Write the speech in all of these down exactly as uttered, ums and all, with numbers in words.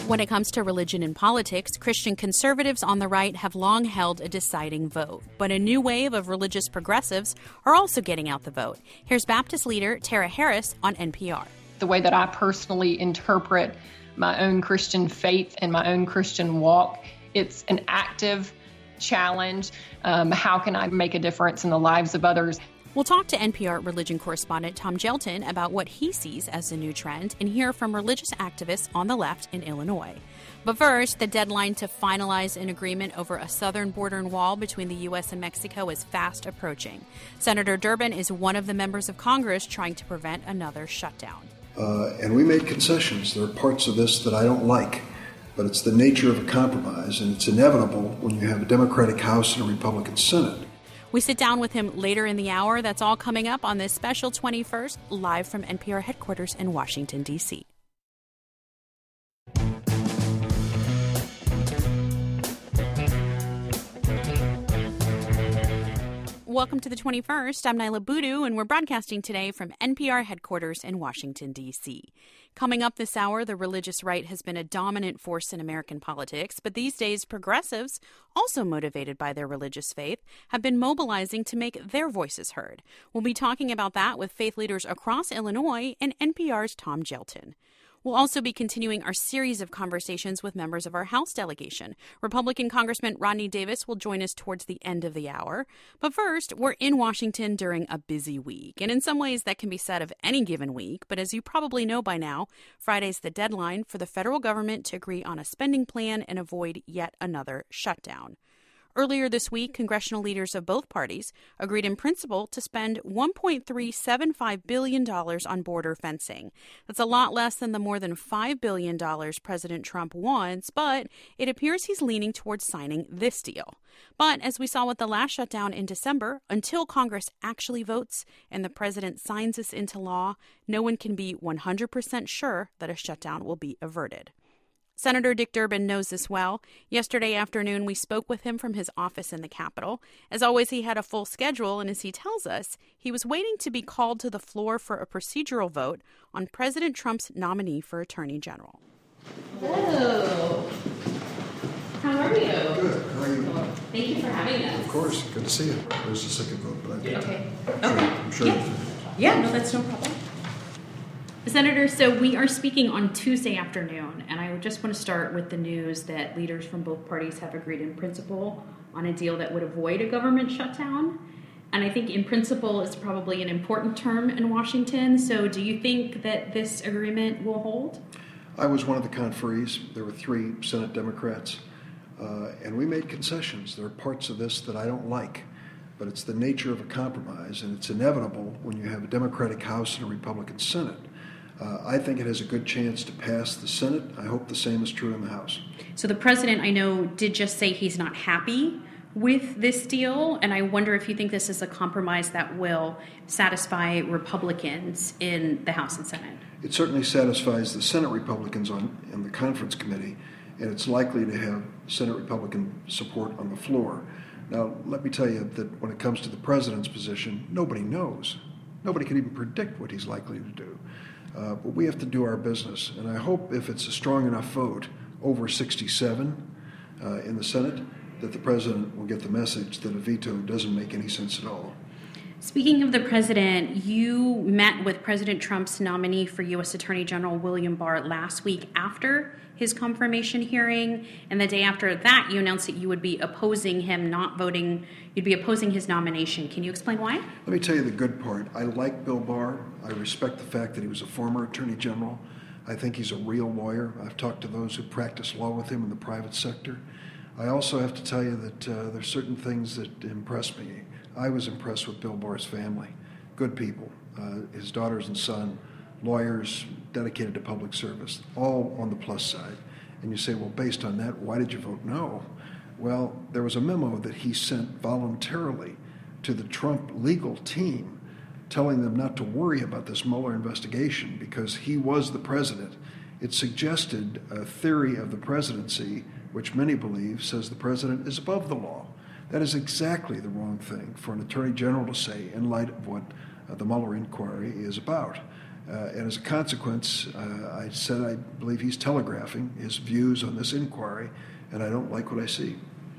When it comes to religion and politics, Christian conservatives on the right have long held a deciding vote. But a new wave of religious progressives are also getting out the vote. Here's Baptist leader Tara Harris on N P R. The way that I personally interpret my own Christian faith and my own Christian walk, it's an active challenge. Um, how can I make a difference in the lives of others? We'll talk to N P R religion correspondent Tom Gjelten about what he sees as the new trend and hear from religious activists on the left in Illinois. But first, the deadline to finalize an agreement over a southern border wall between the U S and Mexico is fast approaching. Senator Durbin is one of the members of Congress trying to prevent another shutdown. Uh, and we made concessions. There are parts of this that I don't like, but it's the nature of a compromise, and it's inevitable when you have a Democratic House and a Republican Senate. We sit down with him later in the hour. That's all coming up on this special twenty-first, live from N P R headquarters in Washington, D C Welcome to the twenty-first. I'm Nyla Boodoo, and we're broadcasting today from N P R headquarters in Washington, D C Coming up this hour, the religious right has been a dominant force in American politics, but these days progressives, also motivated by their religious faith, have been mobilizing to make their voices heard. We'll be talking about that with faith leaders across Illinois and N P R's Tom Gjelten. We'll also be continuing our series of conversations with members of our House delegation. Republican Congressman Rodney Davis will join us towards the end of the hour. But first, we're in Washington during a busy week. And in some ways, that can be said of any given week. But as you probably know by now, Friday's the deadline for the federal government to agree on a spending plan and avoid yet another shutdown. Earlier this week, congressional leaders of both parties agreed in principle to spend one point three seven five billion dollars on border fencing. That's a lot less than the more than five billion dollars President Trump wants, but it appears he's leaning towards signing this deal. But as we saw with the last shutdown in December, until Congress actually votes and the president signs this into law, no one can be one hundred percent sure that a shutdown will be averted. Senator Dick Durbin knows this well. Yesterday afternoon, we spoke with him from his office in the Capitol. As always, he had a full schedule, and as he tells us, he was waiting to be called to the floor for a procedural vote on President Trump's nominee for Attorney General. Hello. How are you? Good. How are you? Thank you for having us. Of course. Good to see you. There's the second vote, but I Okay. I'm Okay. sure, I'm sure Yeah. yeah, no, that's no problem. Senator, so we are speaking on Tuesday afternoon, and I just want to start with the news that leaders from both parties have agreed in principle on a deal that would avoid a government shutdown. And I think in principle is probably an important term in Washington. So do you think that this agreement will hold? I was one of the conferees. There were three Senate Democrats, uh, and we made concessions. There are parts of this that I don't like, but it's the nature of a compromise, and it's inevitable when you have a Democratic House and a Republican Senate. Uh, I think it has a good chance to pass the Senate. I hope the same is true in the House. So the president, I know, did just say he's not happy with this deal, and I wonder if you think this is a compromise that will satisfy Republicans in the House and Senate. It certainly satisfies the Senate Republicans on in the conference committee, and it's likely to have Senate Republican support on the floor. Now, let me tell you that when it comes to the president's position, nobody knows. Nobody can even predict what he's likely to do. Uh, but we have to do our business, and I hope if it's a strong enough vote, over sixty-seven uh, in the Senate, that the president will get the message that a veto doesn't make any sense at all. Speaking of the president, you met with President Trump's nominee for U S Attorney General William Barr last week after his confirmation hearing, and the day after that, you announced that you would be opposing him, not voting, you'd be opposing his nomination. Can you explain why? Let me tell you the good part. I like Bill Barr. I respect the fact that he was a former Attorney General. I think he's a real lawyer. I've talked to those who practice law with him in the private sector. I also have to tell you that uh, there's certain things that impress me. I was impressed with Bill Barr's family. Good people. Uh, his daughters and son, lawyers, dedicated to public service, all on the plus side. And you say, well, based on that, why did you vote no? Well, there was a memo that he sent voluntarily to the Trump legal team telling them not to worry about this Mueller investigation because he was the president. It suggested a theory of the presidency, which many believe says the president is above the law. That is exactly the wrong thing for an attorney general to say in light of what uh, the Mueller inquiry is about. Uh, and as a consequence, uh, I said I believe he's telegraphing his views on this inquiry, and I don't like what I see.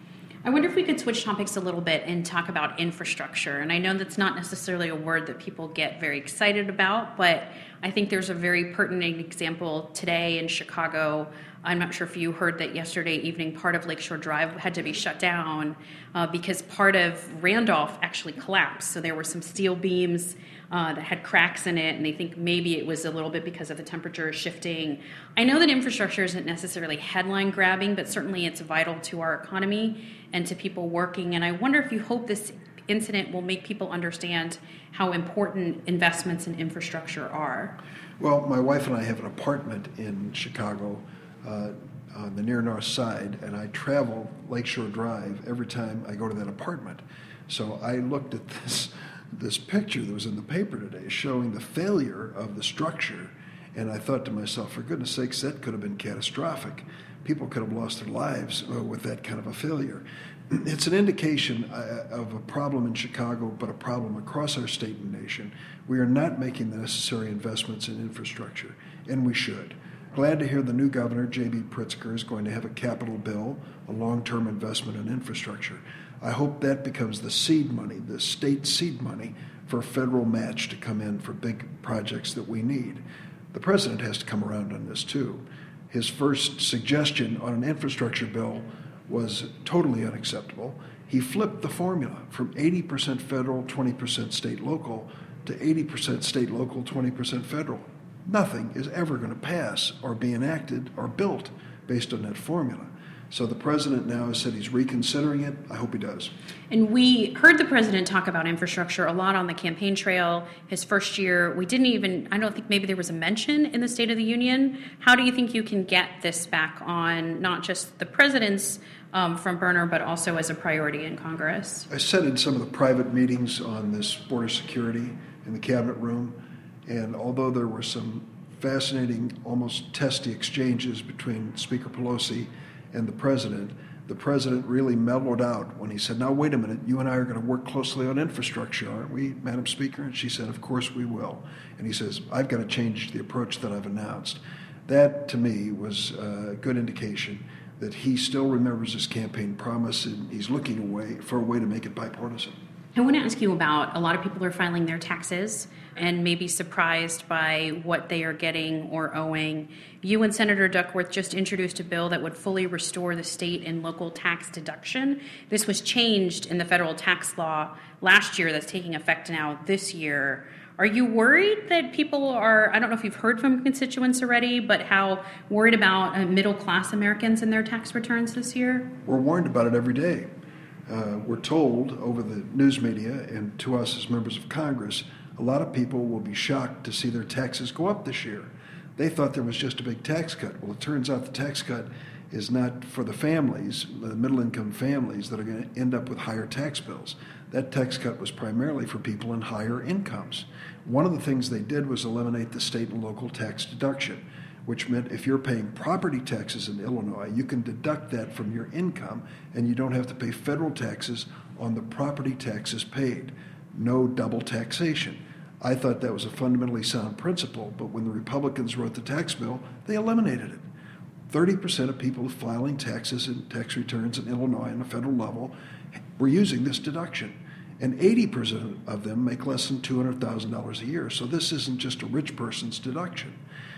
I wonder if we could switch topics a little bit and talk about infrastructure. And I know that's not necessarily a word that people get very excited about, but I think there's a very pertinent example today in Chicago. I'm not sure if you heard that yesterday evening part of Lakeshore Drive had to be shut down uh, because part of Randolph actually collapsed. So there were some steel beams uh, that had cracks in it, and they think maybe it was a little bit because of the temperature shifting. I know that infrastructure isn't necessarily headline grabbing, but certainly it's vital to our economy and to people working. And I wonder if you hope this incident will make people understand how important investments in infrastructure are. Well, my wife and I have an apartment in Chicago uh, on the near north side, and I travel Lakeshore Drive every time I go to that apartment. So I looked at this this picture that was in the paper today showing the failure of the structure, and I thought to myself, for goodness sakes, that could have been catastrophic. People could have lost their lives uh, with that kind of a failure. It's an indication uh, of a problem in Chicago, but a problem across our state and nation. We are not making the necessary investments in infrastructure, and we should. Glad to hear the new governor, J B Pritzker, is going to have a capital bill, a long-term investment in infrastructure. I hope that becomes the seed money, the state seed money for a federal match to come in for big projects that we need. The president has to come around on this too. His first suggestion on an infrastructure bill was totally unacceptable. He flipped the formula from eighty percent federal, twenty percent state local to eighty percent state local, twenty percent federal. Nothing is ever going to pass or be enacted or built based on that formula. So the president now has said he's reconsidering it. I hope he does. And we heard the president talk about infrastructure a lot on the campaign trail. His first year, we didn't even, I don't think maybe there was a mention in the State of the Union. How do you think you can get this back on not just the president's um, front burner, but also as a priority in Congress? I said in some of the private meetings on this border security in the cabinet room, and although there were some fascinating, almost testy exchanges between Speaker Pelosi and the president, the president really mellowed out when he said, now wait a minute, you and I are going to work closely on infrastructure, aren't we, Madam Speaker? And she said, of course we will. And he says, I've got to change the approach that I've announced. That, to me, was a good indication that he still remembers his campaign promise and he's looking away for a way to make it bipartisan. I want to ask you about, a lot of people are filing their taxes and maybe surprised by what they are getting or owing. You and Senator Duckworth just introduced a bill that would fully restore the state and local tax deduction. This was changed in the federal tax law last year that's taking effect now this year. Are you worried that people are, I don't know if you've heard from constituents already, but how worried about uh, middle-class Americans and their tax returns this year? We're warned about it every day. Uh, we're told over the news media and to us as members of Congress, a lot of people will be shocked to see their taxes go up this year. They thought there was just a big tax cut. Well, it turns out the tax cut is not for the families, the middle-income families that are going to end up with higher tax bills. That tax cut was primarily for people in higher incomes. One of the things they did was eliminate the state and local tax deduction, which meant if you're paying property taxes in Illinois, you can deduct that from your income and you don't have to pay federal taxes on the property taxes paid. No double taxation. I thought that was a fundamentally sound principle, but when the Republicans wrote the tax bill, they eliminated it. thirty percent of people filing taxes and tax returns in Illinois on a federal level were using this deduction. And eighty percent of them make less than two hundred thousand dollars a year. So this isn't just a rich person's deduction.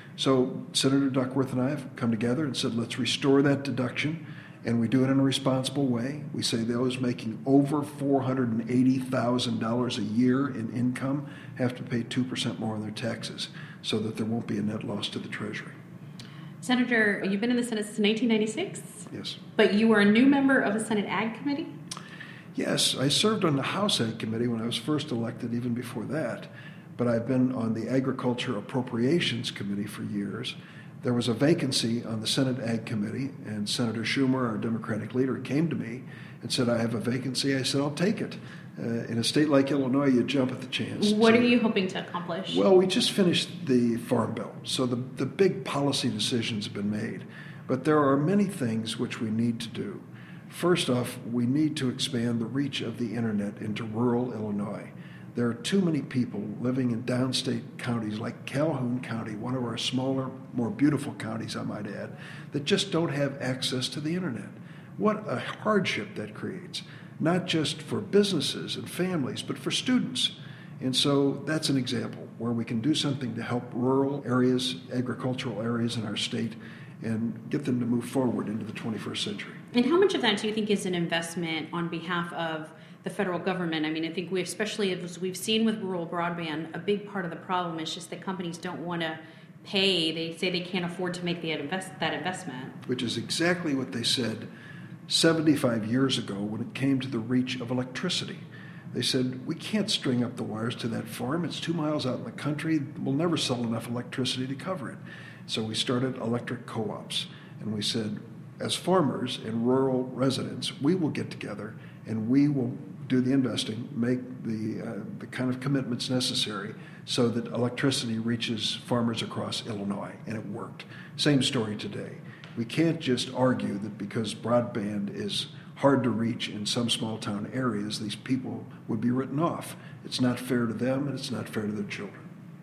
So Senator Duckworth and I have come together and said, let's restore that deduction, and we do it in a responsible way. We say those making over four hundred eighty thousand dollars a year in income have to pay two percent more on their taxes so that there won't be a net loss to the Treasury. Senator, you've been in the Senate since nineteen ninety-six? Yes. But you were a new member of the Senate Ag Committee? Yes, I served on the House Ag Committee when I was first elected, even before that. But I've been on the Agriculture Appropriations Committee for years. There was a vacancy on the Senate Ag Committee, and Senator Schumer, our Democratic leader, came to me and said, I have a vacancy. I said, I'll take it. Uh, in a state like Illinois, you jump at the chance. What so, are you hoping to accomplish? Well, we just finished the Farm Bill, so the, the big policy decisions have been made. But there are many things which we need to do. First off, we need to expand the reach of the Internet into rural Illinois. There are too many people living in downstate counties like Calhoun County, one of our smaller, more beautiful counties, I might add, that just don't have access to the internet. What a hardship that creates, not just for businesses and families, but for students. And so that's an example where we can do something to help rural areas, agricultural areas in our state, and get them to move forward into the twenty-first century. And how much of that do you think is an investment on behalf of the federal government? I mean, I think we, especially as we've seen with rural broadband, a big part of the problem is just that companies don't want to pay. They say they can't afford to make the invest, that investment. Which is exactly what they said seventy-five years ago when it came to the reach of electricity. They said, we can't string up the wires to that farm. It's two miles out in the country. We'll never sell enough electricity to cover it. So we started electric co-ops. And we said, as farmers and rural residents, we will get together and we will do the investing, make the, uh, the kind of commitments necessary so that electricity reaches farmers across Illinois. And it worked. Same story today. We can't just argue that because broadband is hard to reach in some small town areas, these people would be written off. It's not fair to them, and it's not fair to their children.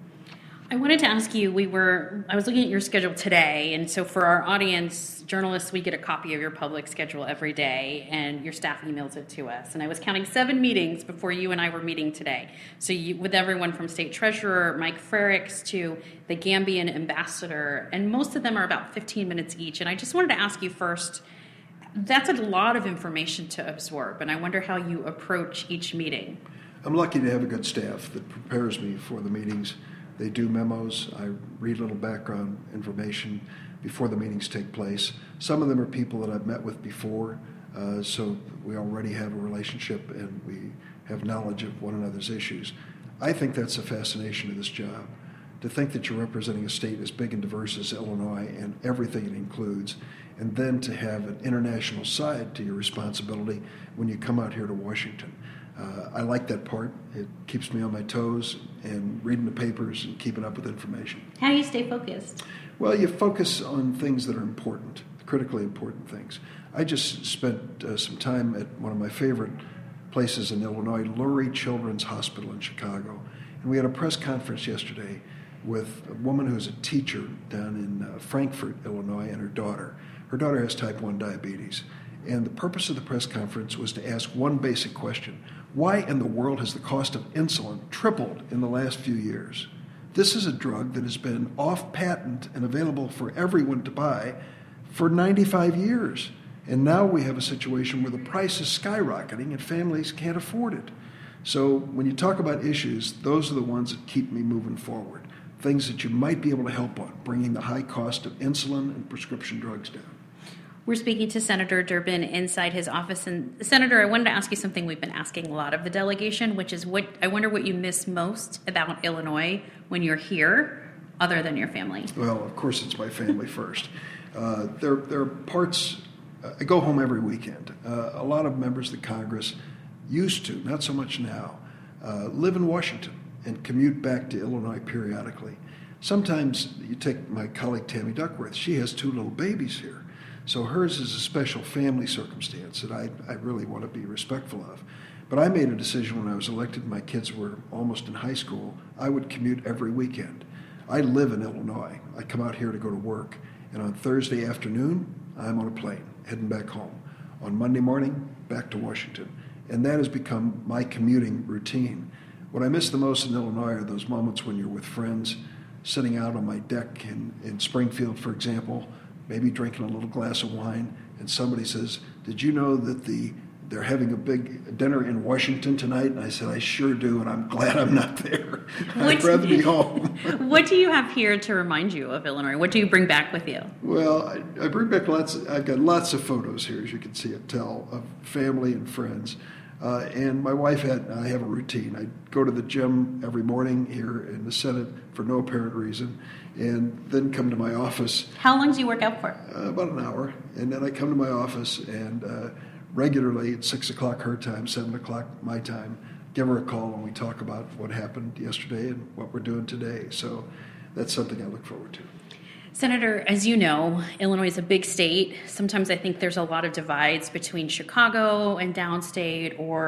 I wanted to ask you, we were, I was looking at your schedule today, and so for our audience, journalists, we get a copy of your public schedule every day, and your staff emails it to us. And I was counting seven meetings before you and I were meeting today. So you, with everyone from State Treasurer Mike Frericks to the Gambian ambassador, and most of them are about fifteen minutes each. And I just wanted to ask you first, that's a lot of information to absorb, and I wonder how you approach each meeting. I'm lucky to have a good staff that prepares me for the meetings. They do memos. I read a little background information before the meetings take place. Some of them are people that I've met with before, uh, so we already have a relationship and we have knowledge of one another's issues. I think that's the fascination of this job, to think that you're representing a state as big and diverse as Illinois and everything it includes, and then to have an international side to your responsibility when you come out here to Washington. Uh, I like that part. It keeps me on my toes and reading the papers and keeping up with information. How do you stay focused? Well, you focus on things that are important, critically important things. I just spent uh, some time at one of my favorite places in Illinois, Lurie Children's Hospital in Chicago. And we had a press conference yesterday with a woman who's a teacher down in uh, Frankfort, Illinois, and her daughter. Her daughter has type one diabetes. And the purpose of the press conference was to ask one basic question. Why in the world has the cost of insulin tripled in the last few years? This is a drug that has been off patent and available for everyone to buy for ninety-five years. And now we have a situation where the price is skyrocketing and families can't afford it. So when you talk about issues, those are the ones that keep me moving forward. Things that you might be able to help on, bringing the high cost of insulin and prescription drugs down. We're speaking to Senator Durbin inside his office. And Senator, I wanted to ask you something we've been asking a lot of the delegation, which is what I wonder what you miss most about Illinois when you're here, other than your family. Well, of course, it's my family first. Uh, there, there are parts, uh, I go home every weekend. Uh, a lot of members of the Congress used to, not so much now, uh, live in Washington and commute back to Illinois periodically. Sometimes you take my colleague Tammy Duckworth, she has two little babies here. So hers is a special family circumstance that I, I really want to be respectful of. But I made a decision when I was elected, my kids were almost in high school, I would commute every weekend. I live in Illinois. I come out here to go to work. And on Thursday afternoon, I'm on a plane, heading back home. On Monday morning, back to Washington. And that has become my commuting routine. What I miss the most in Illinois are those moments when you're with friends, sitting out on my deck in, in Springfield, for example, maybe drinking a little glass of wine, and somebody says, did you know that the they're having a big dinner in Washington tonight? And I said, I sure do, and I'm glad I'm not there. I'd rather be home. What do you have here to remind you of Illinois? What do you bring back with you? Well, I, I bring back lots, of, I've got lots of photos here, as you can see it tell, of family and friends. Uh, and my wife had, I have a routine. I go to the gym every morning here in the Senate for no apparent reason, and then come to my office. How long do you work out for? Uh, about an hour. And then I come to my office and uh, regularly at six o'clock her time, seven o'clock my time, give her a call and we talk about what happened yesterday and what we're doing today. So that's something I look forward to. Senator, as you know, Illinois is a big state. Sometimes I think there's a lot of divides between Chicago and downstate, or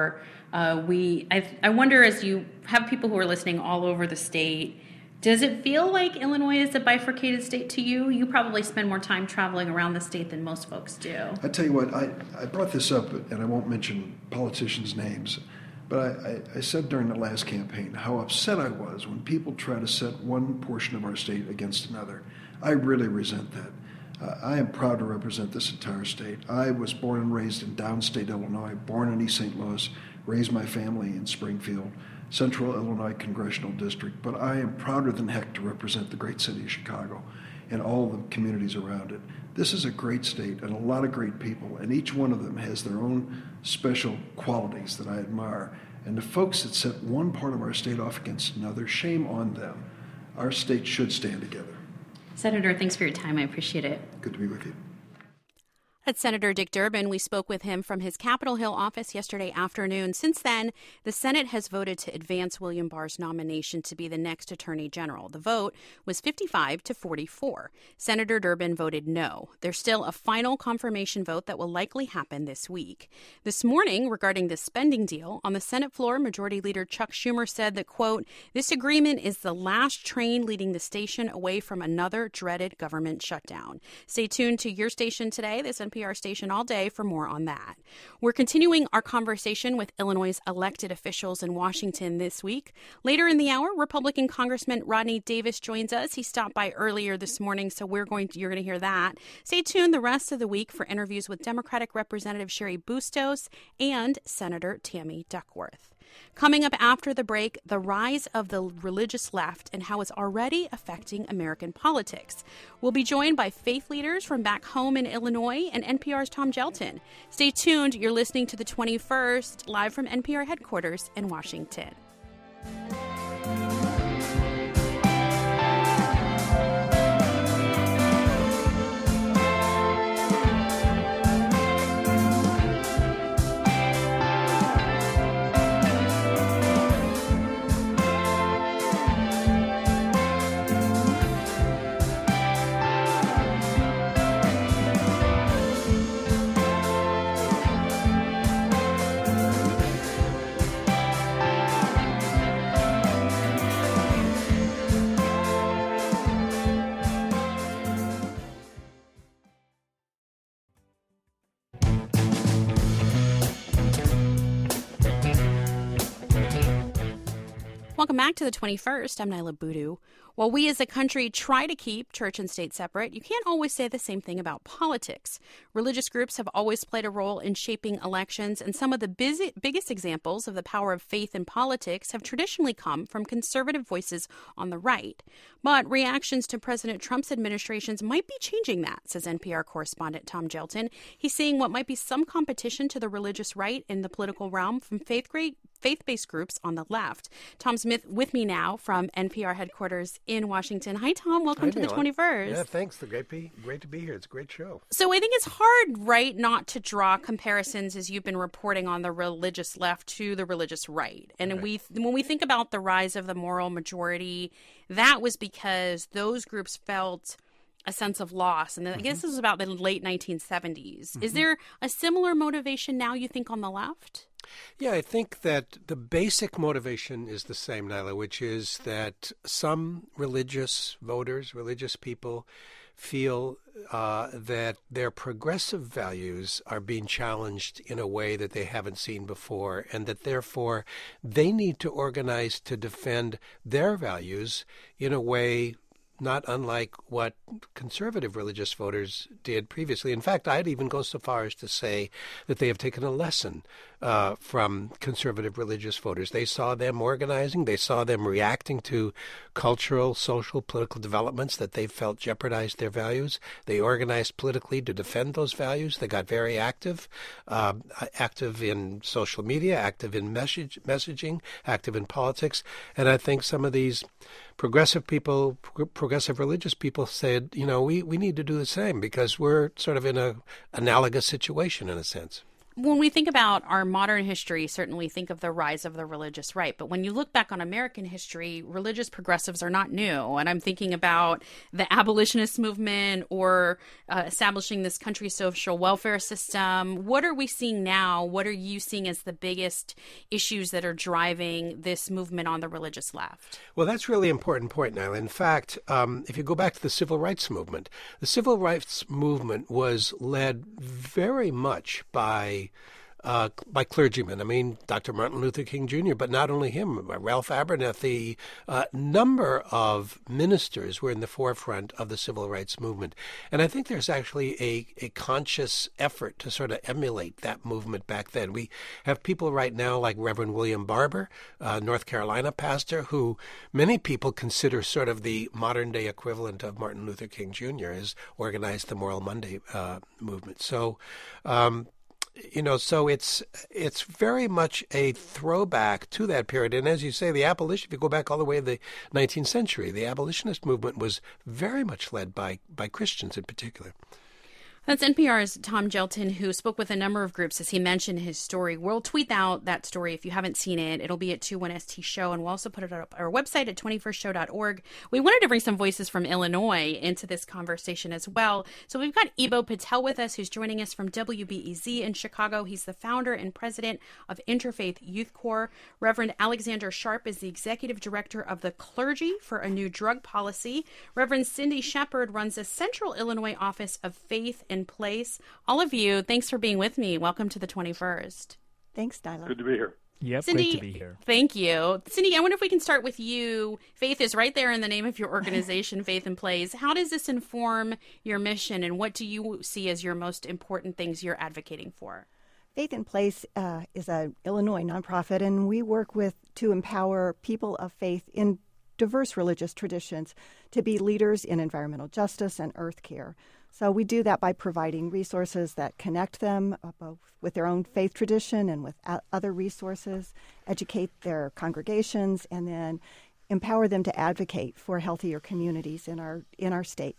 Uh, we, I, I wonder, as you have people who are listening all over the state, does it feel like Illinois is a bifurcated state to you? You probably spend more time traveling around the state than most folks do. I tell you what, I, I brought this up, and I won't mention politicians' names, but I, I, I said during the last campaign how upset I was when people try to set one portion of our state against another. I really resent that. Uh, I am proud to represent this entire state. I was born and raised in downstate Illinois, born in East Saint Louis, raised my family in Springfield, Central Illinois Congressional District, but I am prouder than heck to represent the great city of Chicago and all the communities around it. This is a great state and a lot of great people, and each one of them has their own special qualities that I admire. And the folks that set one part of our state off against another, shame on them. Our state should stand together. Senator, thanks for your time. I appreciate it. Good to be with you. That's Senator Dick Durbin. We spoke with him from his Capitol Hill office yesterday afternoon. Since then, the Senate has voted to advance William Barr's nomination to be the next Attorney General. The vote was fifty-five to forty-four. Senator Durbin voted no. There's still a final confirmation vote that will likely happen this week. This morning, regarding the spending deal, on the Senate floor, Majority Leader Chuck Schumer said that, quote, "This agreement is the last train leading the station away from another dreaded government shutdown." Stay tuned to your station today. This N P R station all day for more on that. We're continuing our conversation with Illinois' elected officials in Washington this week. Later in the hour, Republican Congressman Rodney Davis joins us. He stopped by earlier this morning, so we're going to, you're going to hear that. Stay tuned the rest of the week for interviews with Democratic Representative Sherry Bustos and Senator Tammy Duckworth. Coming up after the break, the rise of the religious left and how it's already affecting American politics. We'll be joined by faith leaders from back home in Illinois and N P R's Tom Gelton. Stay tuned. You're listening to The twenty-first, live from N P R headquarters in Washington. Welcome back to The twenty-first. I'm Nyla Boodoo. While we as a country try to keep church and state separate, you can't always say the same thing about politics. Religious groups have always played a role in shaping elections, and some of the busy, biggest examples of the power of faith in politics have traditionally come from conservative voices on the right. But reactions to President Trump's administrations might be changing that, says N P R correspondent Tom Gelton. He's seeing what might be some competition to the religious right in the political realm from faith great faith-based groups on the left. Tom Smith with me now from N P R headquarters in Washington. Hi, Tom. Welcome Hi, to Nyla. The twenty-first. Yeah, thanks. It's great, be, great to be here. It's a great show. So I think it's hard, right, not to draw comparisons, as you've been reporting, on the religious left to the religious right. And right. we, when we think about the rise of the moral majority, that was because those groups felt a sense of loss. And then, mm-hmm. I guess this was about the late nineteen seventies. Mm-hmm. Is there a similar motivation now, you think, on the left? Yeah, I think that the basic motivation is the same, Nyla, which is that some religious voters, religious people, feel uh, that their progressive values are being challenged in a way that they haven't seen before, and that therefore they need to organize to defend their values in a way not unlike what conservative religious voters did previously. In fact, I'd even go so far as to say that they have taken a lesson uh, from conservative religious voters. They saw them organizing. They saw them reacting to cultural, social, political developments that they felt jeopardized their values. They organized politically to defend those values. They got very active, uh, active in social media, active in message, messaging, active in politics. And I think some of these progressive people, progressive religious people said, you know, we, we need to do the same because we're sort of in a analogous situation in a sense. When we think about our modern history, certainly think of the rise of the religious right. But when you look back on American history, religious progressives are not new. And I'm thinking about the abolitionist movement or uh, establishing this country's social welfare system. What are we seeing now? What are you seeing as the biggest issues that are driving this movement on the religious left? Well, that's a really important point, Nyla. In fact, um, if you go back to the civil rights movement, the civil rights movement was led very much by Uh, by clergymen. I mean, Doctor Martin Luther King Junior, but not only him, Ralph Abernathy, a uh, number of ministers were in the forefront of the civil rights movement. And I think there's actually a, a conscious effort to sort of emulate that movement back then. We have people right now like Reverend William Barber, uh, North Carolina pastor, who many people consider sort of the modern day equivalent of Martin Luther King Junior, has organized the Moral Monday uh, movement. So, um, You know, so it's it's very much a throwback to that period. And as you say, the abolition, if you go back all the way to the nineteenth century, the abolitionist movement was very much led by, by Christians in particular. That's N P R's Tom Gjelten, who spoke with a number of groups as he mentioned his story. We'll tweet out that story if you haven't seen it. It'll be at two one S T Show, and we'll also put it up on our website at twenty-first show dot org. We wanted to bring some voices from Illinois into this conversation as well. So we've got Ebo Patel with us, who's joining us from W B E Z in Chicago. He's the founder and president of Interfaith Youth Corps. Reverend Alexander Sharp is the executive director of the Clergy for a New Drug Policy. Reverend Cindy Shepard runs the Central Illinois Office of Faith in Place. All of you, thanks for being with me. Welcome to the twenty-first. Thanks, Nyla. Good to be here. Yep, Cindy, great to be here. Thank you. Cindy, I wonder if we can start with you. Faith is right there in the name of your organization, Faith in Place. How does this inform your mission, and what do you see as your most important things you're advocating for? Faith in Place uh, is an Illinois nonprofit, and we work with to empower people of faith in diverse religious traditions to be leaders in environmental justice and earth care. So we do that by providing resources that connect them uh, both with their own faith tradition and with uh, other resources, educate their congregations, and then empower them to advocate for healthier communities in our in our state.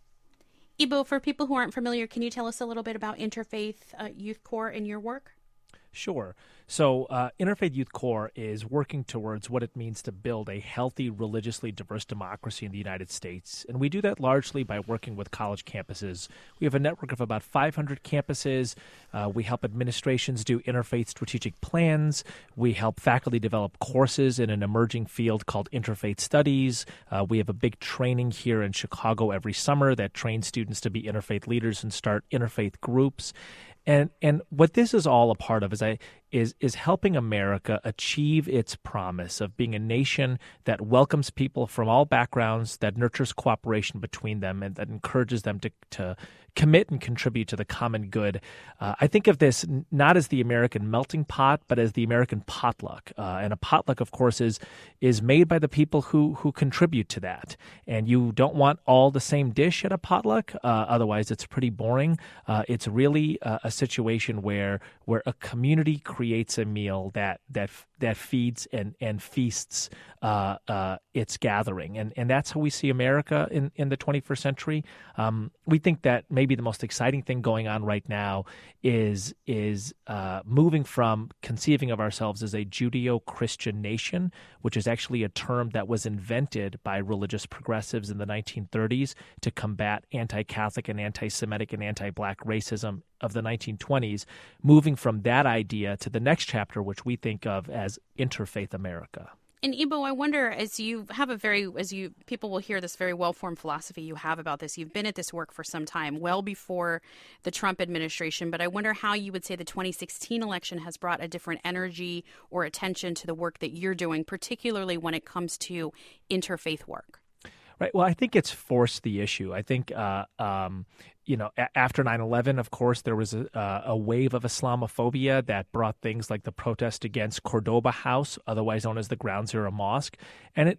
Ebo, for people who aren't familiar, can you tell us a little bit about Interfaith uh, Youth Corps and your work? Sure. So uh, Interfaith Youth Corps is working towards what it means to build a healthy, religiously diverse democracy in the United States. And we do that largely by working with college campuses. We have a network of about five hundred campuses. Uh, we help administrations do interfaith strategic plans. We help faculty develop courses in an emerging field called interfaith studies. Uh, we have a big training here in Chicago every summer that trains students to be interfaith leaders and start interfaith groups. And and what this is all a part of is I is is helping America achieve its promise of being a nation that welcomes people from all backgrounds, that nurtures cooperation between them, and that encourages them to to commit and contribute to the common good. Uh, I think of this not as the American melting pot, but as the American potluck. Uh, and a potluck, of course, is is made by the people who who contribute to that. And you don't want all the same dish at a potluck, uh, otherwise it's pretty boring. Uh, it's really uh, a situation where where a community creates a meal that that that feeds and and feasts uh, uh, its gathering, and and that's how we see America in, in the twenty-first century. Um, we think that maybe the most exciting thing going on right now is is uh, moving from conceiving of ourselves as a Judeo-Christian nation, which is actually a term that was invented by religious progressives in the nineteen thirties to combat anti-Catholic and anti-Semitic and anti-Black racism of the nineteen twenties, moving from that idea to the next chapter, which we think of as Interfaith America. And Ebo, I wonder, as you have a very, as you, people will hear this very well-formed philosophy you have about this, you've been at this work for some time, well before the Trump administration, but I wonder how you would say the twenty sixteen election has brought a different energy or attention to the work that you're doing, particularly when it comes to interfaith work. Right. Well, I think it's forced the issue. I think, uh, um, you know, a- after nine eleven, of course, there was a, uh, a wave of Islamophobia that brought things like the protest against Cordoba House, otherwise known as the Ground Zero Mosque. And it, it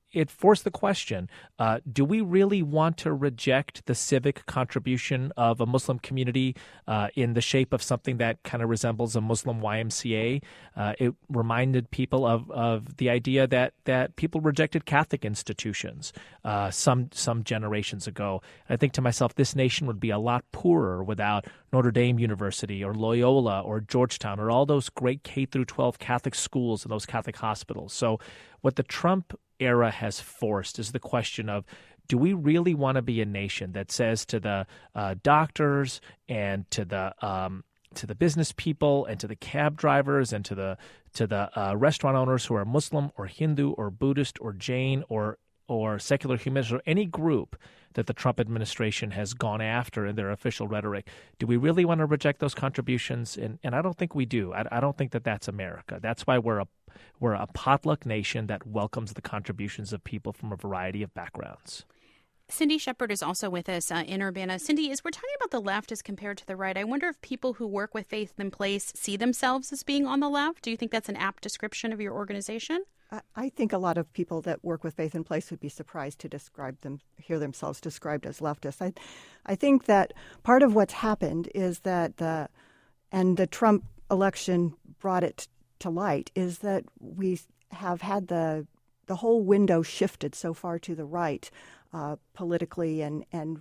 it forced the question, uh, do we really want to reject the civic contribution of a Muslim community uh, in the shape of something that kind of resembles a Muslim Y M C A? Uh, it reminded people of, of the idea that, that people rejected Catholic institutions uh, some some generations ago. I think to myself, this nation would be a lot poorer without Notre Dame University or Loyola or Georgetown or all those great K through twelve Catholic schools and those Catholic hospitals. So what the Trump era has forced is the question of, do we really want to be a nation that says to the uh, doctors and to the um, to the business people and to the cab drivers and to the to the uh, restaurant owners who are Muslim or Hindu or Buddhist or Jain or or secular humanists or any group that the Trump administration has gone after in their official rhetoric, do we really want to reject those contributions? And, and I don't think we do. I, I don't think that that's America. That's why we're a we're a potluck nation that welcomes the contributions of people from a variety of backgrounds. Cindy Shepard is also with us uh, in Urbana. Cindy, as we're talking about the left as compared to the right, I wonder if people who work with Faith in Place see themselves as being on the left. Do you think that's an apt description of your organization? I think a lot of people that work with Faith in Place would be surprised to describe them, hear themselves described as leftists. I, I think that part of what's happened is that, the, and the Trump election brought it to light, is that we have had the the whole window shifted so far to the right uh, politically and and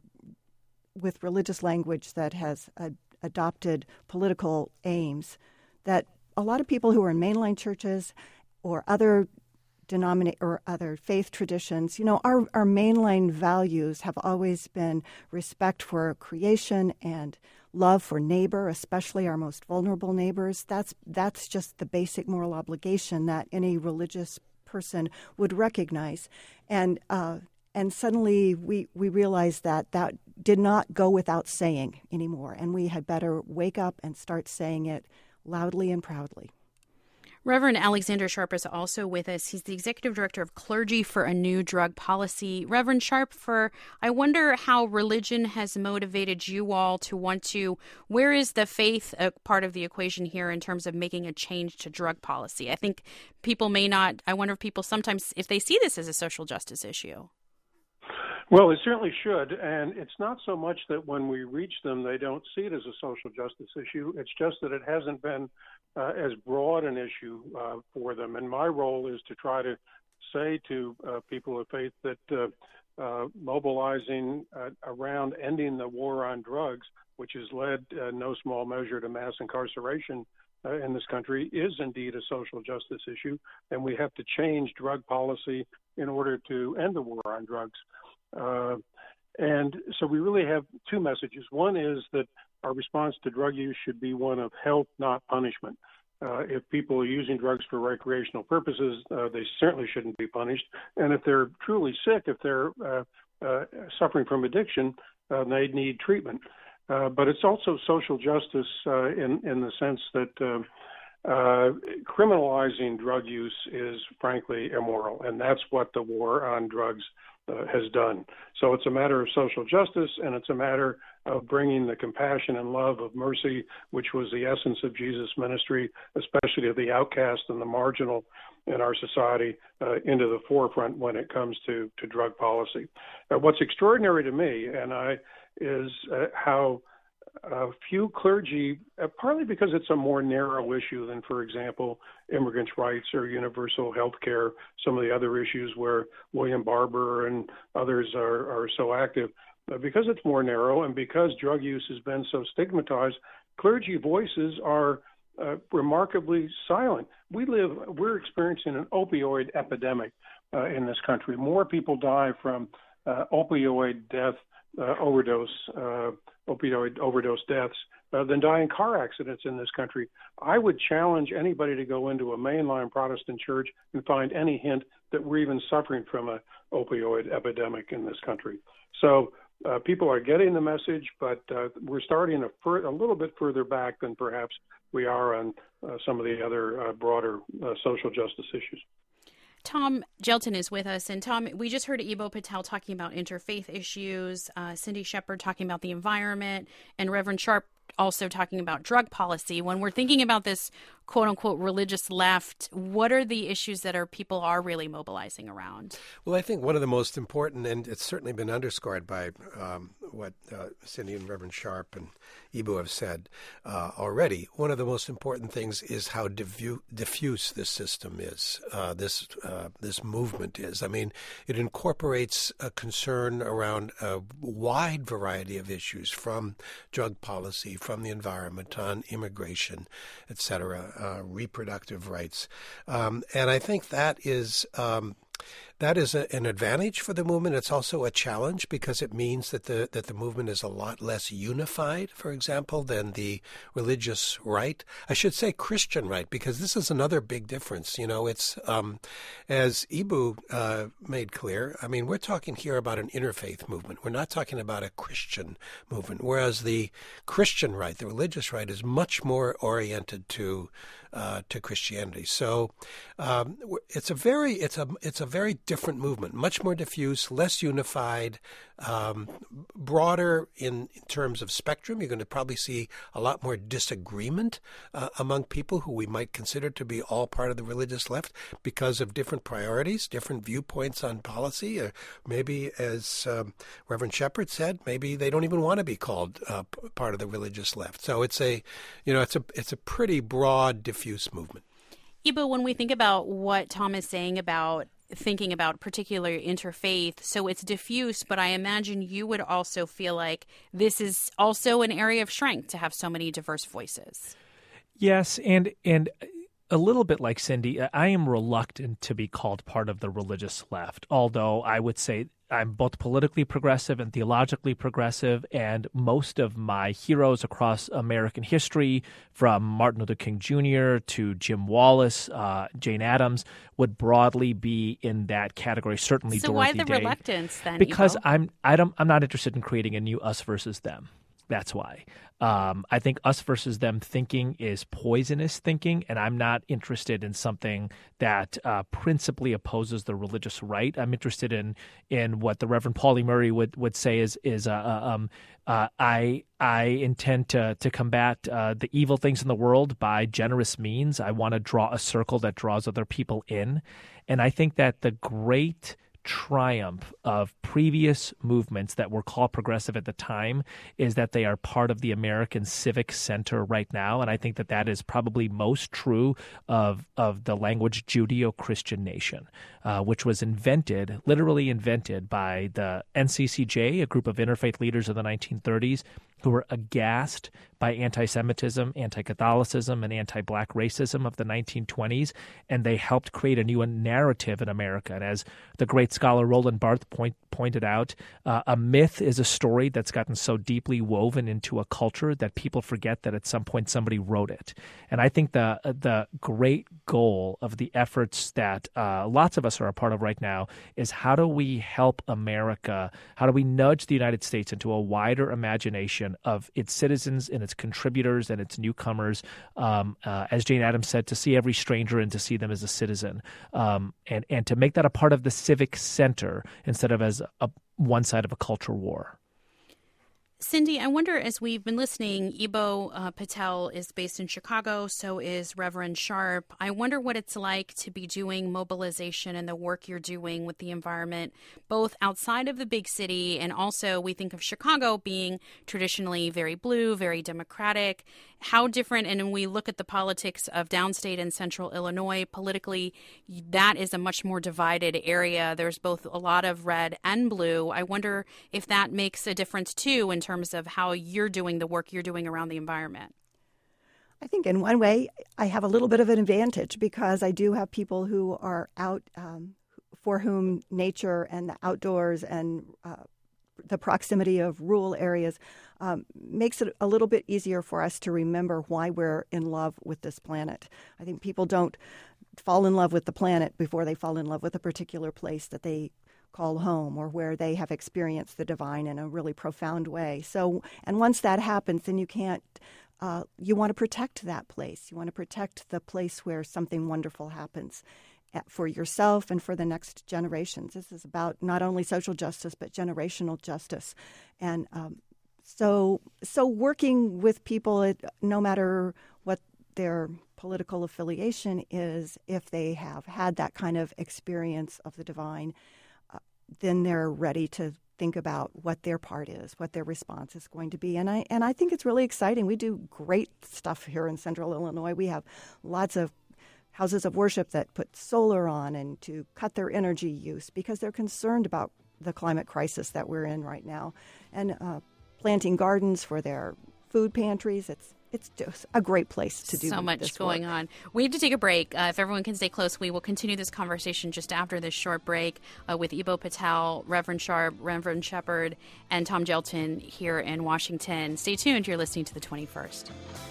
with religious language that has uh, adopted political aims, that a lot of people who are in mainline churches or other denominate or other faith traditions, you know, our, our mainline values have always been respect for creation and love for neighbor, especially our most vulnerable neighbors. That's that's just the basic moral obligation that any religious person would recognize. And uh, and suddenly we, we realized that that did not go without saying anymore, and we had better wake up and start saying it loudly and proudly. Reverend Alexander Sharp is also with us. He's the executive director of Clergy for a New Drug Policy. Reverend Sharp, for I wonder how religion has motivated you all to want to, where is the faith a part of the equation here in terms of making a change to drug policy? I think people may not, I wonder if people sometimes, if they see this as a social justice issue. Well, it certainly should, and it's not so much that when we reach them, they don't see it as a social justice issue. It's just that it hasn't been uh, as broad an issue uh, for them. And my role is to try to say to uh, people of faith that uh, uh, mobilizing uh, around ending the war on drugs, which has led uh, no small measure to mass incarceration uh, in this country, is indeed a social justice issue, and we have to change drug policy in order to end the war on drugs. Uh, and so we really have two messages. One is that our response to drug use should be one of help, not punishment. Uh, if people are using drugs for recreational purposes, uh, they certainly shouldn't be punished. And if they're truly sick, if they're uh, uh, suffering from addiction, uh, they need treatment. Uh, but it's also social justice uh, in, in the sense that uh, uh, criminalizing drug use is frankly immoral. And that's what the war on drugs Uh, has done. So it's a matter of social justice, and it's a matter of bringing the compassion and love of mercy, which was the essence of Jesus' ministry, especially of the outcast and the marginal in our society, uh, into the forefront when it comes to, to drug policy. Uh, what's extraordinary to me, and I, is uh, how Uh, few clergy, uh, partly because it's a more narrow issue than, for example, immigrants' rights or universal health care, some of the other issues where William Barber and others are, are so active. Uh, because it's more narrow and because drug use has been so stigmatized, clergy voices are uh, remarkably silent. We live, we're experiencing an opioid epidemic uh, in this country. More people die from uh, opioid death, uh, overdose, uh, opioid overdose deaths uh, than die in car accidents in this country. I would challenge anybody to go into a mainline Protestant church and find any hint that we're even suffering from an opioid epidemic in this country. So uh, people are getting the message, but uh, we're starting a, fur- a little bit further back than perhaps we are on uh, some of the other uh, broader uh, social justice issues. Tom Gelton is with us. And Tom, we just heard Ebo Patel talking about interfaith issues, uh, Cindy Shepard talking about the environment, and Reverend Sharp also talking about drug policy. When we're thinking about this quote unquote religious left, what are the issues that are people are really mobilizing around? Well, I think one of the most important, and it's certainly been underscored by um, what uh, Cindy and Reverend Sharp and Ibu have said uh, already, one of the most important things is how diffu- diffuse this system is, uh, this uh, this movement is. I mean, it incorporates a concern around a wide variety of issues, from drug policy, from the environment, on immigration, et cetera, uh, reproductive rights. Um, and I think that is... Um, That is a, an advantage for the movement. It's also a challenge because it means that the that the movement is a lot less unified, for example, than the religious right. I should say Christian right, because this is another big difference. You know, it's um, as Ibu uh, made clear. I mean, we're talking here about an interfaith movement. We're not talking about a Christian movement, whereas the Christian right, the religious right, is much more oriented to uh, to Christianity. So um, it's a very it's a it's a very different movement, much more diffuse, less unified, um, broader in, in terms of spectrum. You're going to probably see a lot more disagreement uh, among people who we might consider to be all part of the religious left because of different priorities, different viewpoints on policy. Or maybe, as um, Reverend Shepherd said, maybe they don't even want to be called uh, p- part of the religious left. So it's a, you know, it's a it's a pretty broad, diffuse movement. Ibu, when we think about what Tom is saying about thinking about particular interfaith, so it's diffuse, but I imagine you would also feel like this is also an area of strength to have so many diverse voices. Yes, and and a little bit like Cindy, I am reluctant to be called part of the religious left, although I would say I'm both politically progressive and theologically progressive, and most of my heroes across American history, from Martin Luther King Junior to Jim Wallace, uh, Jane Addams, would broadly be in that category. Certainly, so Dorothy why the Day. reluctance then? Because Ivo? I'm I don't I'm not interested in creating a new us versus them. That's why. Um, I think us versus them thinking is poisonous thinking, and I'm not interested in something that uh, principally opposes the religious right. I'm interested in in what the Reverend Pauli Murray would, would say is is uh, um, uh, I I intend to to combat uh, the evil things in the world by generous means. I want to draw a circle that draws other people in, and I think that the great triumph of previous movements that were called progressive at the time is that they are part of the American civic center right now. And I think that that is probably most true of, of the language Judeo-Christian nation, uh, which was invented, literally invented by the N C C J, a group of interfaith leaders of the nineteen thirties who were aghast by anti-Semitism, anti-Catholicism, and anti-Black racism of the nineteen twenties, and they helped create a new narrative in America. And as the great scholar Roland Barthes point, pointed out, uh, a myth is a story that's gotten so deeply woven into a culture that people forget that at some point somebody wrote it. And I think the the great goal of the efforts that uh, lots of us are a part of right now is how do we help America, how do we nudge the United States into a wider imagination of its citizens and its contributors and its newcomers, um, uh, as Jane Addams said, to see every stranger and to see them as a citizen, um, and, and to make that a part of the civic center instead of as a, one side of a culture war. Cindy, I wonder, as we've been listening, Ibo uh, Patel is based in Chicago, so is Reverend Sharp. I wonder what it's like to be doing mobilization and the work you're doing with the environment, both outside of the big city, and also we think of Chicago being traditionally very blue, very democratic. How different, and when we look at the politics of downstate and central Illinois, politically, that is a much more divided area. There's both a lot of red and blue. I wonder if that makes a difference, too, in terms of how you're doing the work you're doing around the environment. I think in one way, I have a little bit of an advantage because I do have people who are out um, for whom nature and the outdoors and uh, the proximity of rural areas um, makes it a little bit easier for us to remember why we're in love with this planet. I think people don't fall in love with the planet before they fall in love with a particular place that they call home or where they have experienced the divine in a really profound way. So, and once that happens, then you can't, uh, you want to protect that place. You want to protect the place where something wonderful happens for yourself and for the next generations. This is about not only social justice, but generational justice. And um, so, so working with people, it, no matter what their political affiliation is, if they have had that kind of experience of the divine, uh, then they're ready to think about what their part is, what their response is going to be. And I and I think it's really exciting. We do great stuff here in Central Illinois. We have lots of houses of worship that put solar on and to cut their energy use because they're concerned about the climate crisis that we're in right now. And uh, planting gardens for their food pantries. It's It's just a great place to do so much this going work. on. We have to take a break. Uh, if everyone can stay close, we will continue this conversation just after this short break uh, with Ebo Patel, Reverend Sharp, Reverend Shepard, and Tom Gjelten here in Washington. Stay tuned. You're listening to The twenty-first.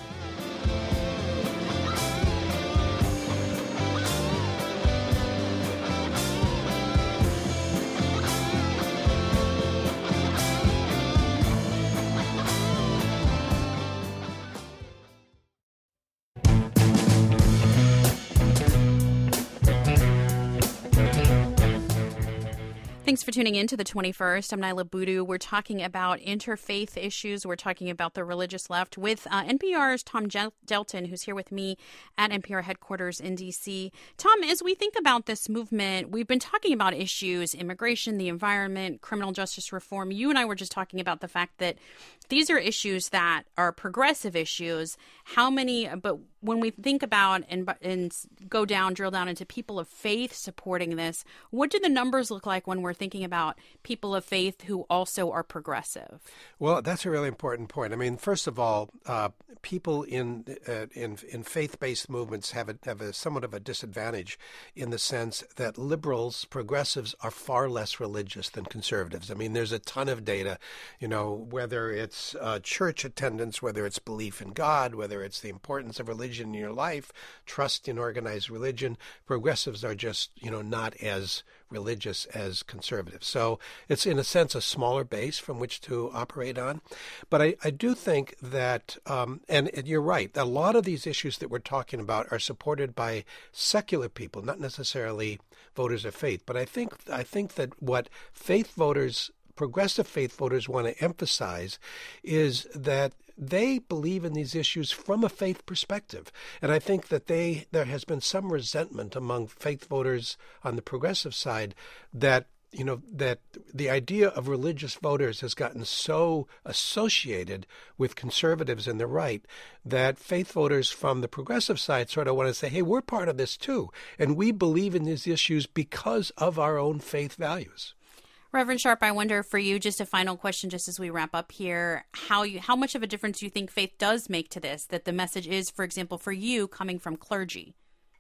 Thanks for tuning in to The twenty-first. I'm Nyla Boodoo. We're talking about interfaith issues. We're talking about the religious left with uh, N P R's Tom Gjelten, who's here with me at N P R headquarters in D C. Tom, as we think about this movement, we've been talking about issues, immigration, the environment, criminal justice reform. You and I were just talking about the fact that these are issues that are progressive issues. How many, but when we think about and, and go down, drill down into people of faith supporting this, what do the numbers look like when we're thinking about people of faith who also are progressive? Well, that's a really important point. I mean, first of all, uh, people in uh, in in faith-based movements have a, have a somewhat of a disadvantage in the sense that liberals, progressives, are far less religious than conservatives. I mean, there's a ton of data, you know, whether it's uh, church attendance, whether it's belief in God, whether it's the importance of religion in your life, trust in organized religion. Progressives are just, you know, not as religious as conservatives. So it's, in a sense, a smaller base from which to operate on. But I, I do think that, um, and, and you're right, a lot of these issues that we're talking about are supported by secular people, not necessarily voters of faith. But I think I think that what faith voters, progressive faith voters, want to emphasize is that they believe in these issues from a faith perspective. And I think that they there has been some resentment among faith voters on the progressive side that, you know, that the idea of religious voters has gotten so associated with conservatives and the right that faith voters from the progressive side sort of want to say, hey, we're part of this too. And we believe in these issues because of our own faith values. Reverend Sharp, I wonder for you, just a final question, just as we wrap up here, how you, how much of a difference do you think faith does make to this, that the message is, for example, for you coming from clergy?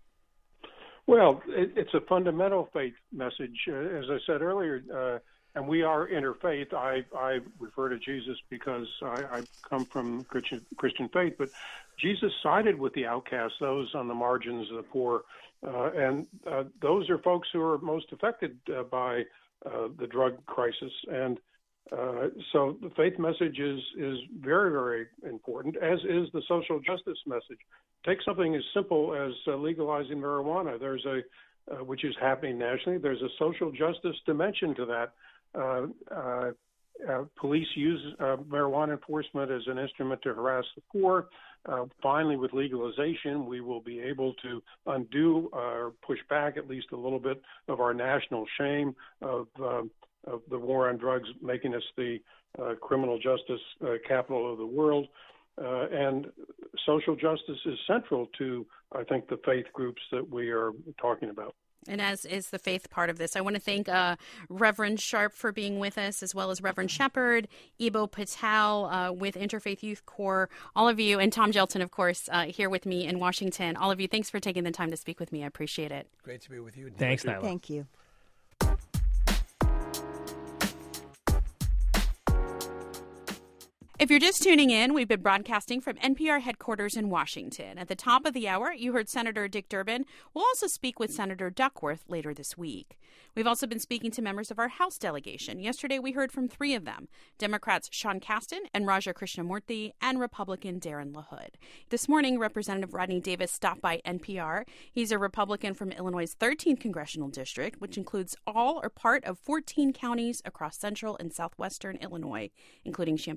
Well, it, it's a fundamental faith message. Uh, as I said earlier, uh, and we are interfaith. I, I refer to Jesus because I, I come from Christian, Christian faith, but Jesus sided with the outcasts, those on the margins, the poor, uh, and uh, those are folks who are most affected uh, by Uh, the drug crisis. And uh, so the faith message is, is very, very important, as is the social justice message. Take something as simple as uh, legalizing marijuana, There's a uh, which is happening nationally. There's a social justice dimension to that. Uh, uh, uh, police use uh, marijuana enforcement as an instrument to harass the poor. Uh, finally, with legalization, we will be able to undo or push back at least a little bit of our national shame of, uh, of the war on drugs, making us the uh, criminal justice uh, capital of the world. Uh, and social justice is central to, I think, the faith groups that we are talking about. And as is the faith part of this, I want to thank uh, Reverend Sharp for being with us, as well as Reverend Shepard, Ebo Patel uh, with Interfaith Youth Corps, all of you, and Tom Gjelten, of course, uh, here with me in Washington. All of you, thanks for taking the time to speak with me. I appreciate it. Great to be with you. Thanks, Nyla. Thank you. If you're just tuning in, we've been broadcasting from N P R headquarters in Washington. At the top of the hour, you heard Senator Dick Durbin. We'll also speak with Senator Duckworth later this week. We've also been speaking to members of our House delegation. Yesterday, we heard from three of them, Democrats Sean Casten and Raja Krishnamurthy, and Republican Darren LaHood. This morning, Representative Rodney Davis stopped by N P R. He's a Republican from Illinois' thirteenth Congressional District, which includes all or part of fourteen counties across central and southwestern Illinois, including Champaign,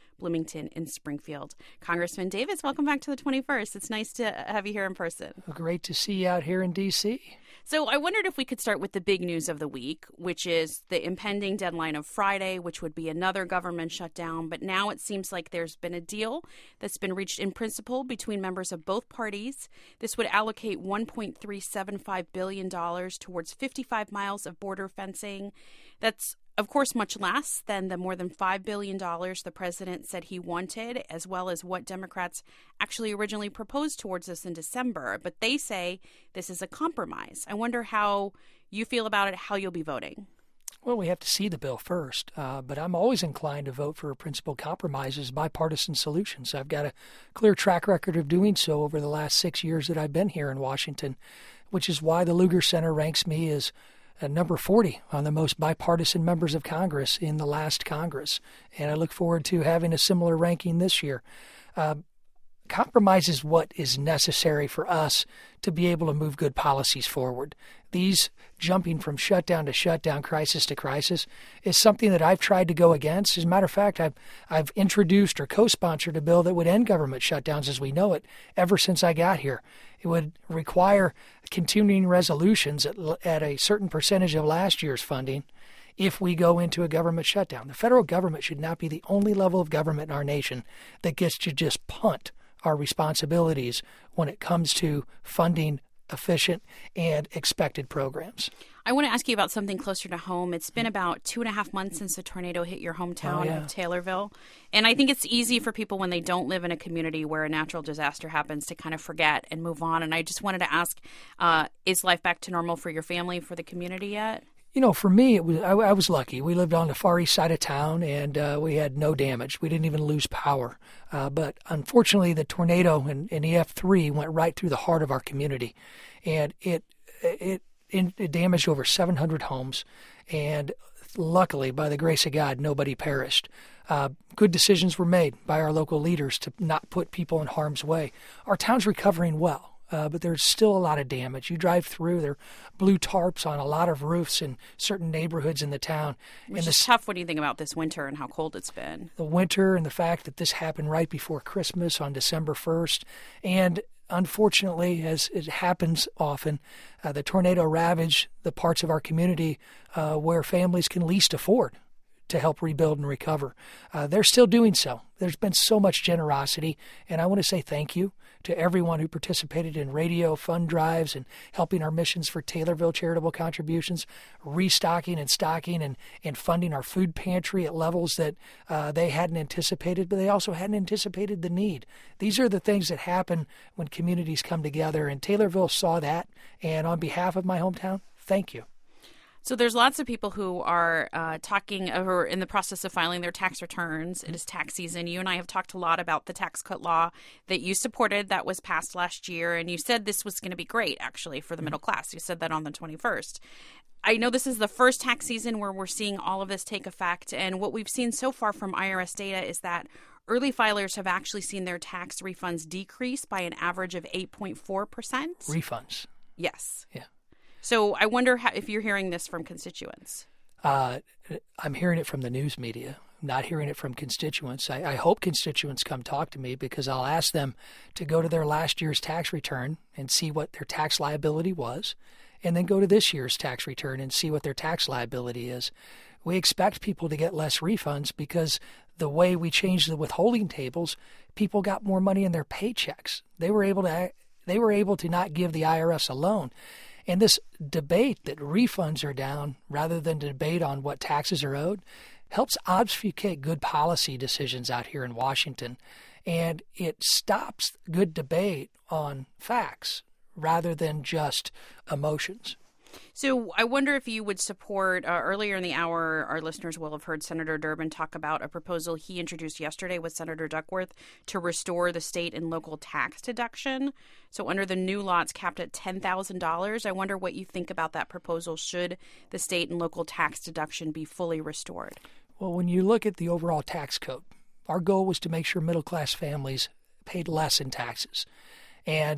Bloomington, and Springfield. Congressman Davis, welcome back to the twenty-first. It's nice to have you here in person. Well, great to see you out here in D C So I wondered if we could start with the big news of the week, which is the impending deadline of Friday, which would be another government shutdown. But now it seems like there's been a deal that's been reached in principle between members of both parties. This would allocate one point three seven five billion dollars towards fifty-five miles of border fencing. That's, of course, much less than the more than five billion dollars the president said he wanted, as well as what Democrats actually originally proposed towards us in December. But they say this is a compromise. I wonder how you feel about it, how you'll be voting. Well, we have to see the bill first, uh, but I'm always inclined to vote for principal compromises, bipartisan solutions. I've got a clear track record of doing so over the last six years that I've been here in Washington, which is why the Lugar Center ranks me as Uh, number forty on the most bipartisan members of Congress in the last Congress. And I look forward to having a similar ranking this year. Uh, compromise is what is necessary for us to be able to move good policies forward. These jumping from shutdown to shutdown, crisis to crisis, is something that I've tried to go against. As a matter of fact, I've, I've introduced or co-sponsored a bill that would end government shutdowns as we know it ever since I got here. It would require continuing resolutions at, at a certain percentage of last year's funding if we go into a government shutdown. The federal government should not be the only level of government in our nation that gets to just punt our responsibilities when it comes to funding efficient and expected programs. I want to ask you about something closer to home. It's been about two and a half months since the tornado hit your hometown oh, yeah. of Taylorville. And I think it's easy for people when they don't live in a community where a natural disaster happens to kind of forget and move on. And I just wanted to ask, uh, is life back to normal for your family, for the community yet? You know, for me, it was I, I was lucky. We lived on the far east side of town, and uh, we had no damage. We didn't even lose power. Uh, but unfortunately, the tornado and, and E F three went right through the heart of our community, and it it, it damaged over seven hundred homes. And luckily, by the grace of God, nobody perished. Uh, good decisions were made by our local leaders to not put people in harm's way. Our town's recovering well. Uh, but there's still a lot of damage. You drive through, there are blue tarps on a lot of roofs in certain neighborhoods in the town. Which and is the, tough when you think about this winter and how cold it's been. The winter and the fact that this happened right before Christmas on December first. And unfortunately, as it happens often, uh, the tornado ravaged the parts of our community uh, where families can least afford to help rebuild and recover. Uh, they're still doing so. There's been so much generosity, and I want to say thank you to everyone who participated in radio fund drives and helping our missions for Taylorville charitable contributions, restocking and stocking and, and funding our food pantry at levels that uh, they hadn't anticipated, but they also hadn't anticipated the need. These are the things that happen when communities come together, and Taylorville saw that, and on behalf of my hometown, thank you. So there's lots of people who are uh, talking or in the process of filing their tax returns. It is tax season. You and I have talked a lot about the tax cut law that you supported that was passed last year. And you said this was going to be great, actually, for the middle class. You said that on the twenty-first. I know this is the first tax season where we're seeing all of this take effect. And what we've seen so far from I R S data is that early filers have actually seen their tax refunds decrease by an average of eight point four percent. Refunds? Yes. Yeah. So I wonder how, if you're hearing this from constituents. Uh, I'm hearing it from the news media, not hearing it from constituents. I, I hope constituents come talk to me because I'll ask them to go to their last year's tax return and see what their tax liability was, and then go to this year's tax return and see what their tax liability is. We expect people to get less refunds because the way we changed the withholding tables, people got more money in their paychecks. They were able to they were able to not give the I R S a loan. And this debate that refunds are down rather than debate on what taxes are owed helps obfuscate good policy decisions out here in Washington. And it stops good debate on facts rather than just emotions. So I wonder if you would support, uh, earlier in the hour, our listeners will have heard Senator Durbin talk about a proposal he introduced yesterday with Senator Duckworth to restore the state and local tax deduction. So under the new law, it's capped at ten thousand dollars. I wonder what you think about that proposal. Should the state and local tax deduction be fully restored? Well, when you look at the overall tax code, our goal was to make sure middle-class families paid less in taxes. And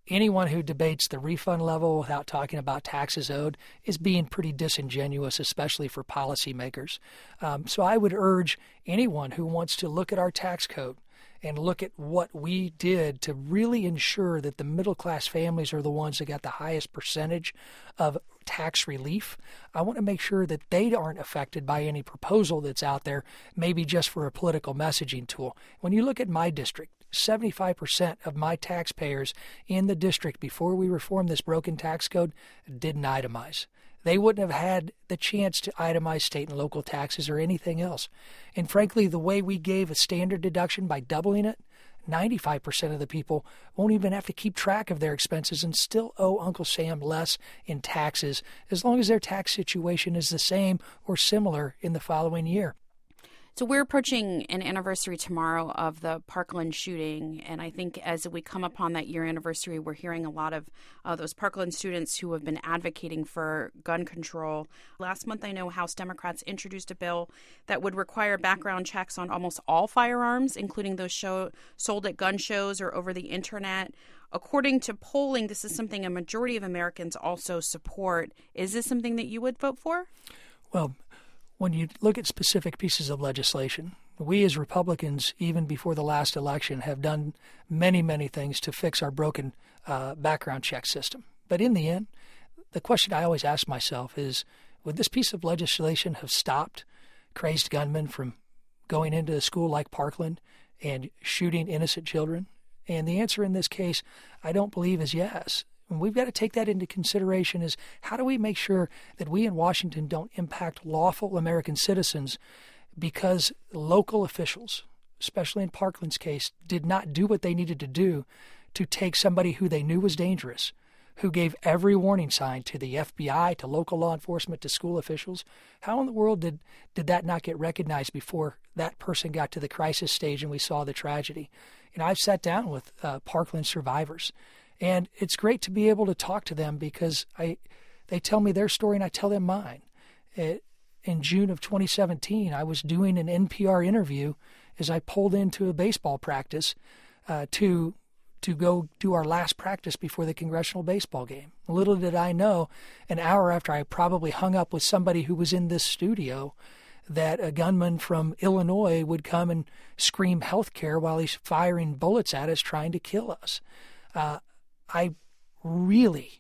anyone who debates the refund level without talking about taxes owed is being pretty disingenuous, especially for policymakers. Um, so I would urge anyone who wants to look at our tax code and look at what we did to really ensure that the middle-class families are the ones that got the highest percentage of tax relief. I want to make sure that they aren't affected by any proposal that's out there, maybe just for a political messaging tool. When you look at my district, seventy-five percent of my taxpayers in the district before we reformed this broken tax code didn't itemize. They wouldn't have had the chance to itemize state and local taxes or anything else. And frankly, the way we gave a standard deduction by doubling it, ninety-five percent of the people won't even have to keep track of their expenses and still owe Uncle Sam less in taxes as long as their tax situation is the same or similar in the following year. So we're approaching an anniversary tomorrow of the Parkland shooting, and I think as we come upon that year anniversary, we're hearing a lot of uh, those Parkland students who have been advocating for gun control. Last month, I know House Democrats introduced a bill that would require background checks on almost all firearms, including those show, sold at gun shows or over the internet. According to polling, this is something a majority of Americans also support. Is this something that you would vote for? Well, when you look at specific pieces of legislation, we as Republicans, even before the last election, have done many, many things to fix our broken uh, background check system. But in the end, the question I always ask myself is, would this piece of legislation have stopped crazed gunmen from going into a school like Parkland and shooting innocent children? And the answer in this case, I don't believe, is yes. And we've got to take that into consideration is how do we make sure that we in Washington don't impact lawful American citizens because local officials, especially in Parkland's case, did not do what they needed to do to take somebody who they knew was dangerous, who gave every warning sign to the F B I, to local law enforcement, to school officials. How in the world did, did that not get recognized before that person got to the crisis stage and we saw the tragedy? And I've sat down with uh, Parkland survivors. And it's great to be able to talk to them because I, they tell me their story and I tell them mine. It, in June of twenty seventeen, I was doing an N P R interview as I pulled into a baseball practice uh, to to go do our last practice before the congressional baseball game. Little did I know, an hour after I probably hung up with somebody who was in this studio, that a gunman from Illinois would come and scream health care while he's firing bullets at us trying to kill us. Uh, I really,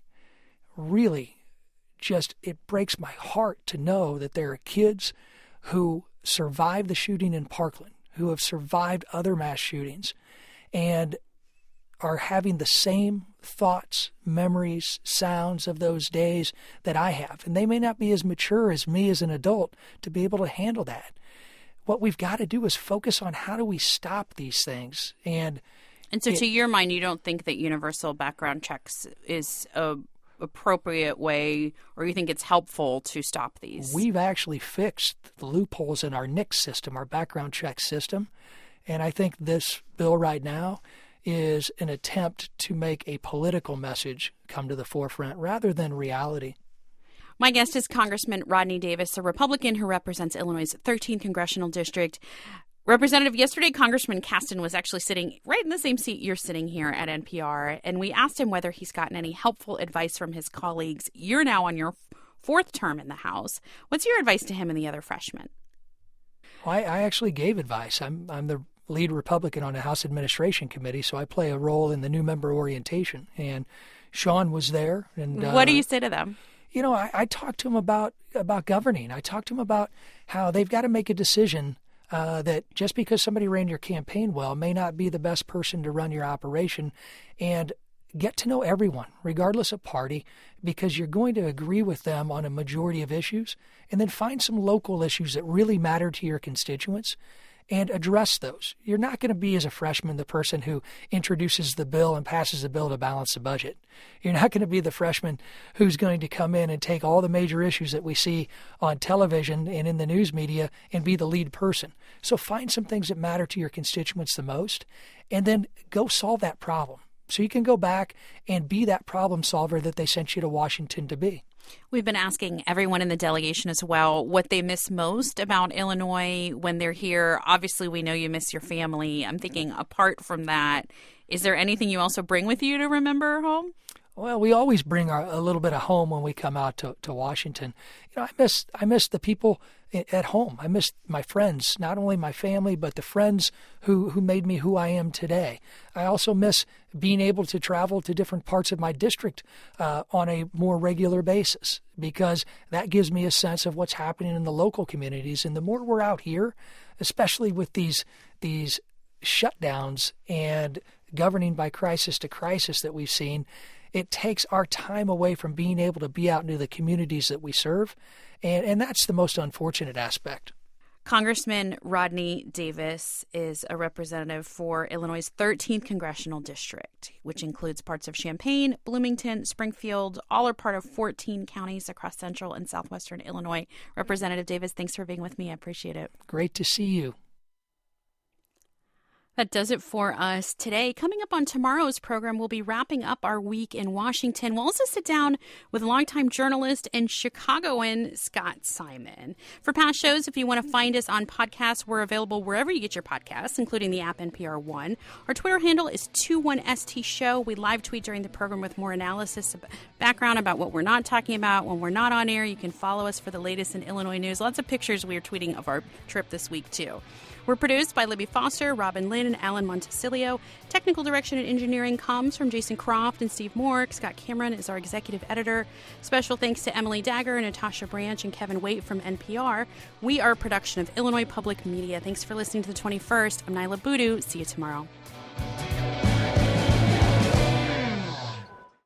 really just, it breaks my heart to know that there are kids who survived the shooting in Parkland, who have survived other mass shootings, and are having the same thoughts, memories, sounds of those days that I have. And they may not be as mature as me as an adult to be able to handle that. What we've got to do is focus on how do we stop these things. And And so it, to your mind, you don't think that universal background checks is a appropriate way, or you think it's helpful to stop these? We've actually fixed the loopholes in our N I C S system, our background check system. And I think this bill right now is an attempt to make a political message come to the forefront rather than reality. My guest is Congressman Rodney Davis, a Republican who represents Illinois' thirteenth Congressional District. Representative, yesterday Congressman Casten was actually sitting right in the same seat you're sitting here at N P R, and we asked him whether he's gotten any helpful advice from his colleagues. You're now on your fourth term in the House. What's your advice to him and the other freshmen? Well, I, I actually gave advice. I'm I'm the lead Republican on the House Administration Committee, so I play a role in the new member orientation. And Sean was there. And what uh, do you say to them? You know, I, I talked to him about about governing. I talked to him about how they've got to make a decision uh, that just because somebody ran your campaign well may not be the best person to run your operation, and get to know everyone, regardless of party, because you're going to agree with them on a majority of issues, and then find some local issues that really matter to your constituents and address those. You're not going to be, as a freshman, the person who introduces the bill and passes the bill to balance the budget. You're not going to be the freshman who's going to come in and take all the major issues that we see on television and in the news media and be the lead person. So find some things that matter to your constituents the most, and then go solve that problem. So you can go back and be that problem solver that they sent you to Washington to be. We've been asking everyone in the delegation as well what they miss most about Illinois when they're here. Obviously, we know you miss your family. I'm thinking apart from that, Is there anything you also bring with you to remember home? Well, we always bring our, a little bit of home when we come out to, to Washington. You know, I miss I miss the people at home. I miss my friends, not only my family, but the friends who, who made me who I am today. I also miss being able to travel to different parts of my district uh, on a more regular basis, because that gives me a sense of what's happening in the local communities. And the more we're out here, especially with these these shutdowns and governing by crisis to crisis that we've seen, it takes our time away from being able to be out into the communities that we serve, and, and that's the most unfortunate aspect. Congressman Rodney Davis is a representative for Illinois' thirteenth Congressional District, which includes parts of Champaign, Bloomington, Springfield. All are part of fourteen counties across central and southwestern Illinois. Representative Davis, thanks for being with me. I appreciate it. Great to see you. That does it for us today. Coming up on tomorrow's program, we'll be wrapping up our week in Washington. We'll also sit down with longtime journalist and Chicagoan Scott Simon. For past shows, if you want to find us on podcasts, we're available wherever you get your podcasts, including the app N P R One. Our Twitter handle is twenty-one S T Show. We live tweet during the program with more analysis, background about what we're not talking about when we're not on air. You can follow us for the latest in Illinois news. Lots of pictures we are tweeting of our trip this week, too. We're produced by Libby Foster, Robin Lynn, and Alan Montecillo. Technical direction and engineering comes from Jason Croft and Steve Moore. Scott Cameron is our executive editor. Special thanks to Emily Dagger, Natasha Branch, and Kevin Waite from N P R. We are a production of Illinois Public Media. Thanks for listening to the twenty-first. I'm Nyla Boodoo. See you tomorrow.